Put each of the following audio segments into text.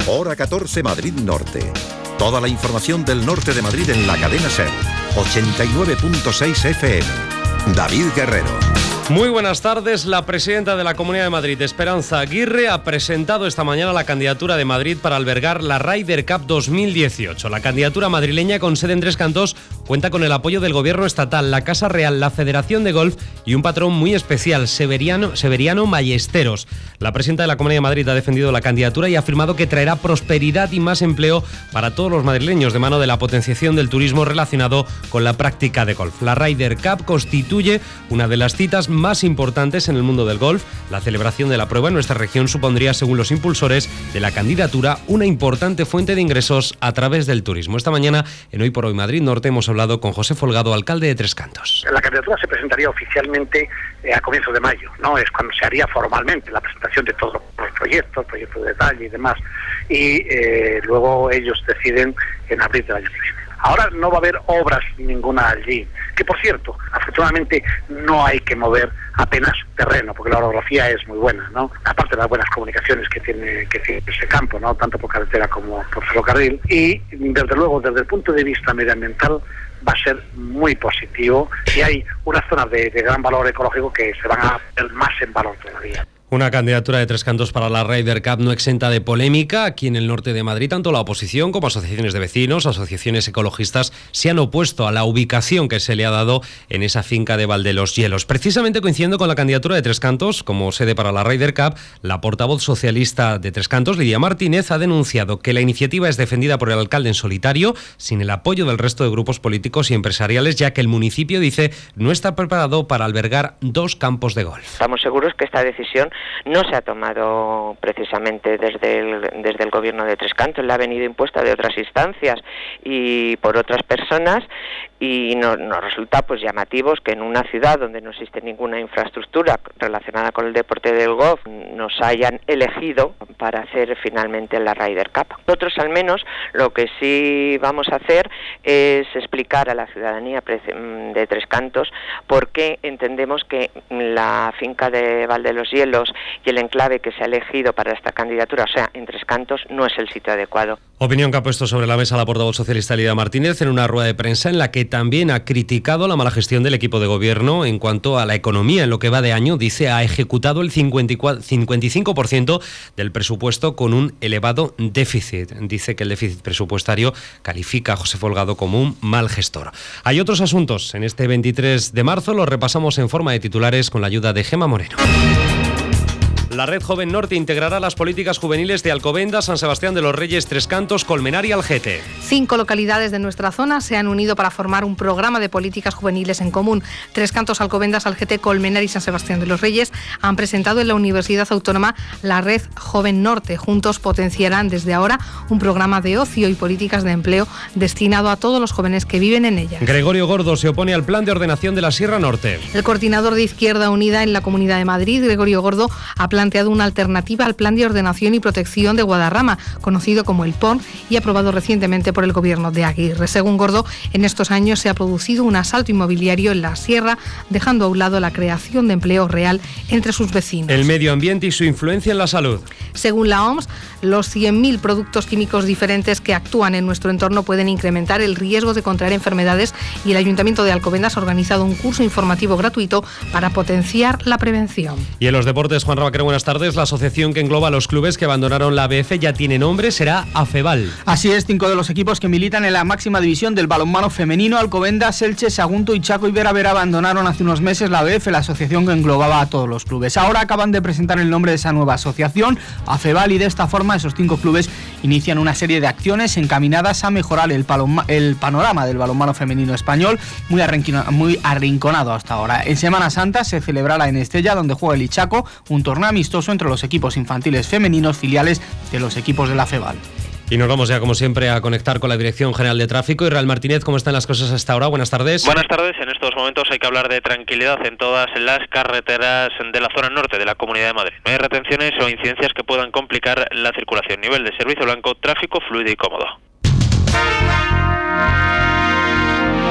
Hora 14 Madrid Norte. Toda la información del norte de Madrid en la cadena SER. 89.6 FM. David Guerrero. Muy buenas tardes. La presidenta de la Comunidad de Madrid, Esperanza Aguirre, ha presentado esta mañana la candidatura de Madrid para albergar la Ryder Cup 2018. La candidatura madrileña, con sede en Tres Cantos, cuenta con el apoyo del Gobierno estatal, la Casa Real, la Federación de Golf y un patrón muy especial, Severiano Ballesteros. La presidenta de la Comunidad de Madrid ha defendido la candidatura y ha afirmado que traerá prosperidad y más empleo para todos los madrileños, de mano de la potenciación del turismo relacionado con la práctica de golf. La Ryder Cup constituye una de las citas más importantes en el mundo del golf. La celebración de la prueba en nuestra región supondría, según los impulsores de la candidatura, una importante fuente de ingresos a través del turismo. Esta mañana, en Hoy por Hoy Madrid Norte, hemos hablado con José Folgado, alcalde de Tres Cantos. La candidatura se presentaría oficialmente a comienzos de mayo, ¿no? Es cuando se haría formalmente la presentación de todos los proyectos de detalle y demás. Y luego ellos deciden en abril del año que viene. Ahora no va a haber obras ninguna allí, que por cierto, afortunadamente no hay que mover apenas terreno, porque la orografía es muy buena, ¿no? Aparte de las buenas comunicaciones que tiene ese campo, ¿no? Tanto por carretera como por ferrocarril. Y desde luego, desde el punto de vista medioambiental, va a ser muy positivo, y hay unas zonas de gran valor ecológico que se van a ver más en valor todavía. Una candidatura de Tres Cantos para la Ryder Cup no exenta de polémica. Aquí en el norte de Madrid, tanto la oposición como asociaciones de vecinos, asociaciones ecologistas, se han opuesto a la ubicación que se le ha dado en esa finca de Valdeloshielos. Precisamente coincidiendo con la candidatura de Tres Cantos como sede para la Ryder Cup, la portavoz socialista de Tres Cantos, Lidia Martínez, ha denunciado que la iniciativa es defendida por el alcalde en solitario, sin el apoyo del resto de grupos políticos y empresariales, ya que el municipio, dice, no está preparado para albergar 2 campos de golf. Estamos seguros que esta decisión no se ha tomado precisamente desde el gobierno de Tres Cantos, la ha venido impuesta de otras instancias y por otras personas, y nos resulta pues llamativos que en una ciudad donde no existe ninguna infraestructura relacionada con el deporte del golf nos hayan elegido para hacer finalmente la Ryder Cup. Nosotros al menos lo que sí vamos a hacer es explicar a la ciudadanía de Tres Cantos por qué entendemos que la finca de Valdeloshielos y el enclave que se ha elegido para esta candidatura, o sea, en Tres Cantos, no es el sitio adecuado. Opinión que ha puesto sobre la mesa la portavoz socialista Lidia Martínez en una rueda de prensa en la que también ha criticado la mala gestión del equipo de gobierno en cuanto a la economía. En lo que va de año, dice, ha ejecutado el 55% del presupuesto con un elevado déficit. Dice que el déficit presupuestario califica a José Folgado como un mal gestor. Hay otros asuntos. En este 23 de marzo los repasamos en forma de titulares con la ayuda de Gemma Moreno. La Red Joven Norte integrará las políticas juveniles de Alcobendas, San Sebastián de los Reyes, Tres Cantos, Colmenar y Algete. 5 localidades de nuestra zona se han unido para formar un programa de políticas juveniles en común. Tres Cantos, Alcobendas, Algete, Colmenar y San Sebastián de los Reyes han presentado en la Universidad Autónoma la Red Joven Norte. Juntos potenciarán desde ahora un programa de ocio y políticas de empleo destinado a todos los jóvenes que viven en ella. Gregorio Gordo se opone al plan de ordenación de la Sierra Norte. El coordinador de Izquierda Unida en la Comunidad de Madrid, Gregorio Gordo, ha planteado una alternativa al Plan de Ordenación y Protección de Guadarrama, conocido como el PON, y aprobado recientemente por el gobierno de Aguirre. Según Gordo, en estos años se ha producido un asalto inmobiliario en la sierra, dejando a un lado la creación de empleo real entre sus vecinos. El medio ambiente y su influencia en la salud. Según la OMS, los 100.000 productos químicos diferentes que actúan en nuestro entorno pueden incrementar el riesgo de contraer enfermedades, y el Ayuntamiento de Alcobendas ha organizado un curso informativo gratuito para potenciar la prevención. Y en los deportes, Juan Rabaquero, buenas tardes. La asociación que engloba a los clubes que abandonaron la ABF ya tiene nombre, será AFEBAL. Así es, 5 de los equipos que militan en la máxima división del balonmano femenino, Alcobendas, Elche, Sagunto y Chaco y Vera abandonaron hace unos meses la ABF, la asociación que englobaba a todos los clubes. Ahora acaban de presentar el nombre de esa nueva asociación, AFEBAL, y de esta forma esos 5 clubes inician una serie de acciones encaminadas a mejorar el panorama del balonmano femenino español, muy arrinconado hasta ahora. En Semana Santa se celebrará en Estella, donde juega el Ichaco, un torneo amistoso entre los equipos infantiles femeninos filiales de los equipos de la AFEBAL. Y nos vamos ya, como siempre, a conectar con la Dirección General de Tráfico. Israel Martínez, ¿cómo están las cosas hasta ahora? Buenas tardes. Buenas tardes. En estos momentos hay que hablar de tranquilidad en todas las carreteras de la zona norte de la Comunidad de Madrid. No hay retenciones o incidencias que puedan complicar la circulación. Nivel de servicio blanco, tráfico fluido y cómodo.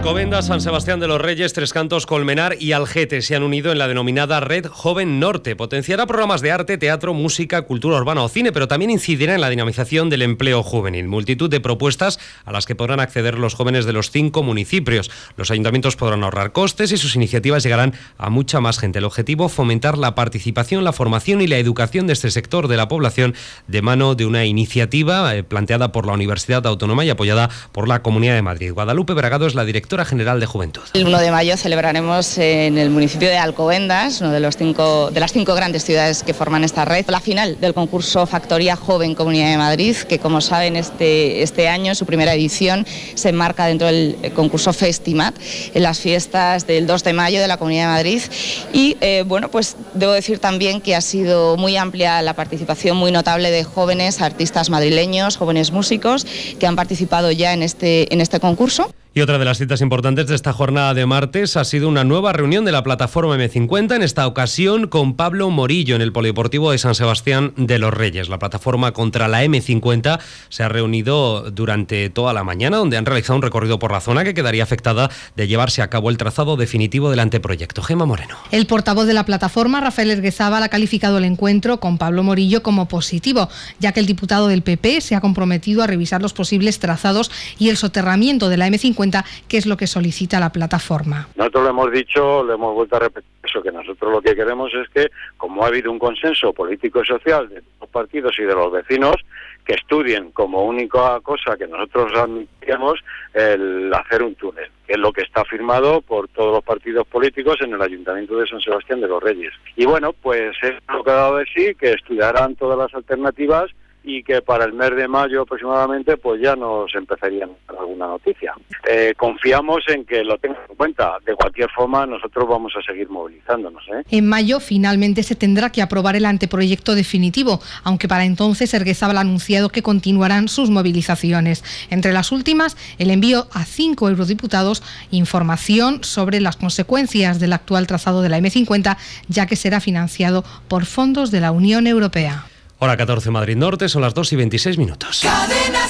Alcobendas, San Sebastián de los Reyes, Tres Cantos, Colmenar y Algete se han unido en la denominada Red Joven Norte. Potenciará programas de arte, teatro, música, cultura urbana o cine, pero también incidirá en la dinamización del empleo juvenil. Multitud de propuestas a las que podrán acceder los jóvenes de los 5 municipios. Los ayuntamientos podrán ahorrar costes y sus iniciativas llegarán a mucha más gente. El objetivo, fomentar la participación, la formación y la educación de este sector de la población de mano de una iniciativa planteada por la Universidad Autónoma y apoyada por la Comunidad de Madrid. Guadalupe Bragado es la directora general de Juventud. El 1 de mayo celebraremos en el municipio de Alcobendas, una de las 5 grandes ciudades que forman esta red, la final del concurso Factoría Joven Comunidad de Madrid, que como saben este año, su primera edición, se enmarca dentro del concurso Festimat, en las fiestas del 2 de mayo de la Comunidad de Madrid. Y pues debo decir también que ha sido muy amplia la participación, muy notable, de jóvenes artistas madrileños, jóvenes músicos que han participado ya en este concurso. Y otra de las citas importantes de esta jornada de martes ha sido una nueva reunión de la plataforma M50, en esta ocasión con Pablo Morillo en el Polideportivo de San Sebastián de los Reyes. La plataforma contra la M50 se ha reunido durante toda la mañana, donde han realizado un recorrido por la zona que quedaría afectada de llevarse a cabo el trazado definitivo del anteproyecto. Gemma Moreno. El portavoz de la plataforma, Rafael Erguezábal, ha calificado el encuentro con Pablo Morillo como positivo, ya que el diputado del PP se ha comprometido a revisar los posibles trazados y el soterramiento de la M50, que es lo que solicita la plataforma. Nosotros le hemos dicho, le hemos vuelto a repetir eso, que nosotros lo que queremos es que, como ha habido un consenso político y social de los partidos y de los vecinos, que estudien como única cosa que nosotros admitíamos el hacer un túnel, que es lo que está firmado por todos los partidos políticos en el Ayuntamiento de San Sebastián de los Reyes. Y bueno, pues es lo que ha dado de sí, que estudiarán todas las alternativas y que para el mes de mayo aproximadamente pues ya nos empezarían a dar alguna noticia. Confiamos en que lo tengan en cuenta. De cualquier forma, nosotros vamos a seguir movilizándonos. En mayo finalmente se tendrá que aprobar el anteproyecto definitivo, aunque para entonces Erguezábal ha anunciado que continuarán sus movilizaciones. Entre las últimas, el envío a 5 eurodiputados información sobre las consecuencias del actual trazado de la M50, ya que será financiado por fondos de la Unión Europea. Hora 14, Madrid Norte, son las 2:26. Cadena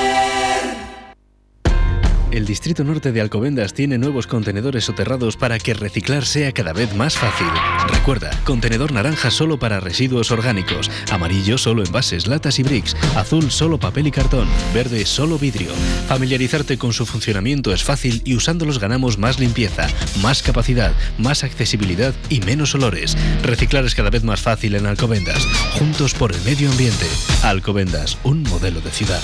Ser. El Distrito Norte de Alcobendas tiene nuevos contenedores soterrados para que reciclar sea cada vez más fácil. Recuerda, contenedor naranja solo para residuos orgánicos, amarillo solo envases, latas y bricks, azul solo papel y cartón, verde solo vidrio. Familiarizarte con su funcionamiento es fácil y usándolos ganamos más limpieza, más capacidad, más accesibilidad y menos olores. Reciclar es cada vez más fácil en Alcobendas. Juntos por el medio ambiente. Alcobendas, un modelo de ciudad.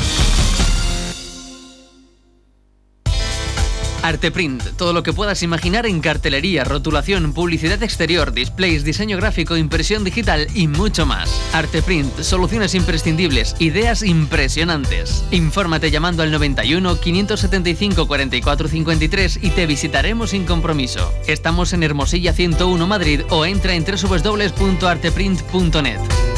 Arteprint, todo lo que puedas imaginar en cartelería, rotulación, publicidad exterior, displays, diseño gráfico, impresión digital y mucho más. Arteprint, soluciones imprescindibles, ideas impresionantes. Infórmate llamando al 91 575 44 53 y te visitaremos sin compromiso. Estamos en Hermosilla 101 Madrid o entra en www.arteprint.net.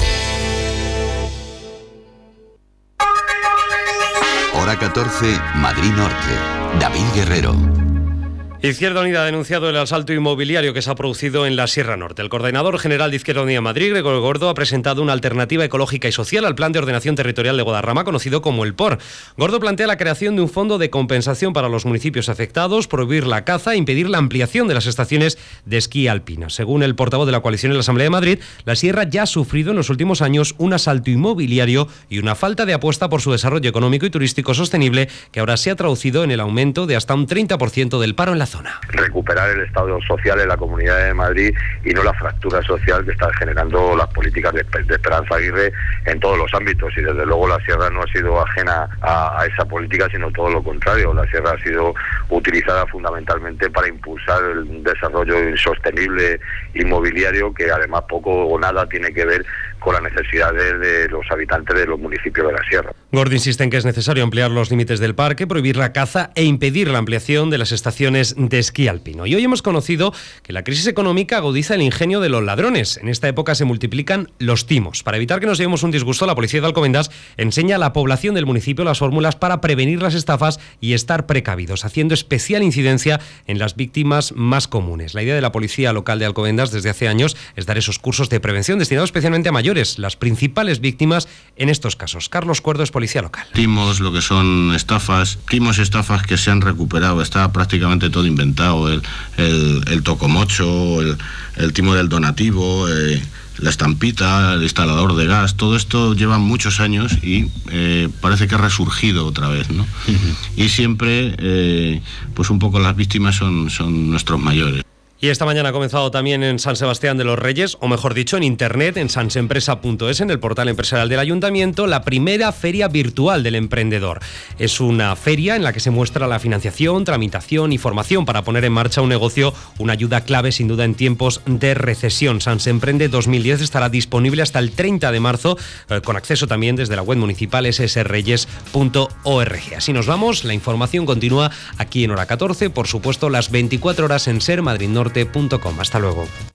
Hora 14, Madrid Norte. David Guerrero. Izquierda Unida ha denunciado el asalto inmobiliario que se ha producido en la Sierra Norte. El coordinador general de Izquierda Unida Madrid, Gregorio Gordo, ha presentado una alternativa ecológica y social al Plan de Ordenación Territorial de Guadarrama, conocido como el POR. Gordo plantea la creación de un fondo de compensación para los municipios afectados, prohibir la caza e impedir la ampliación de las estaciones de esquí alpina. Según el portavoz de la coalición en la Asamblea de Madrid, la Sierra ya ha sufrido en los últimos años un asalto inmobiliario y una falta de apuesta por su desarrollo económico y turístico sostenible, que ahora se ha traducido en el aumento de hasta un 30% del paro en la zona. Recuperar el estado social en la Comunidad de Madrid y no la fractura social que están generando las políticas de Esperanza Aguirre en todos los ámbitos, y desde luego la Sierra no ha sido ajena a esa política, sino todo lo contrario. La Sierra ha sido utilizada fundamentalmente para impulsar el desarrollo sostenible inmobiliario, que además poco o nada tiene que ver con las necesidades de los habitantes de los municipios de la Sierra. Gordo insiste en que es necesario ampliar los límites del parque, prohibir la caza e impedir la ampliación de las estaciones de esquí alpino. Y hoy hemos conocido que la crisis económica agudiza el ingenio de los ladrones. En esta época se multiplican los timos. Para evitar que nos llevemos un disgusto, la policía de Alcobendas enseña a la población del municipio las fórmulas para prevenir las estafas y estar precavidos, haciendo especial incidencia en las víctimas más comunes. La idea de la policía local de Alcobendas desde hace años es dar esos cursos de prevención destinados especialmente a mayores, mayores, las principales víctimas en estos casos. Carlos Cuerdo es policía local. Timos, lo que son estafas, timos y estafas que se han recuperado, está prácticamente todo inventado, el tocomocho, el timo del donativo, la estampita, el instalador de gas, todo esto lleva muchos años y parece que ha resurgido otra vez, ¿no? Y siempre, pues un poco las víctimas son nuestros mayores. Y esta mañana ha comenzado también en San Sebastián de los Reyes, o mejor dicho, en internet, en sansempresa.es, en el portal empresarial del Ayuntamiento, la primera feria virtual del emprendedor. Es una feria en la que se muestra la financiación, tramitación y formación para poner en marcha un negocio, una ayuda clave sin duda en tiempos de recesión. Sansemprende 2010 estará disponible hasta el 30 de marzo, con acceso también desde la web municipal ssreyes.org. Así nos vamos, la información continúa aquí en Hora 14, por supuesto las 24 horas en Ser Madrid Norte.com. Hasta luego.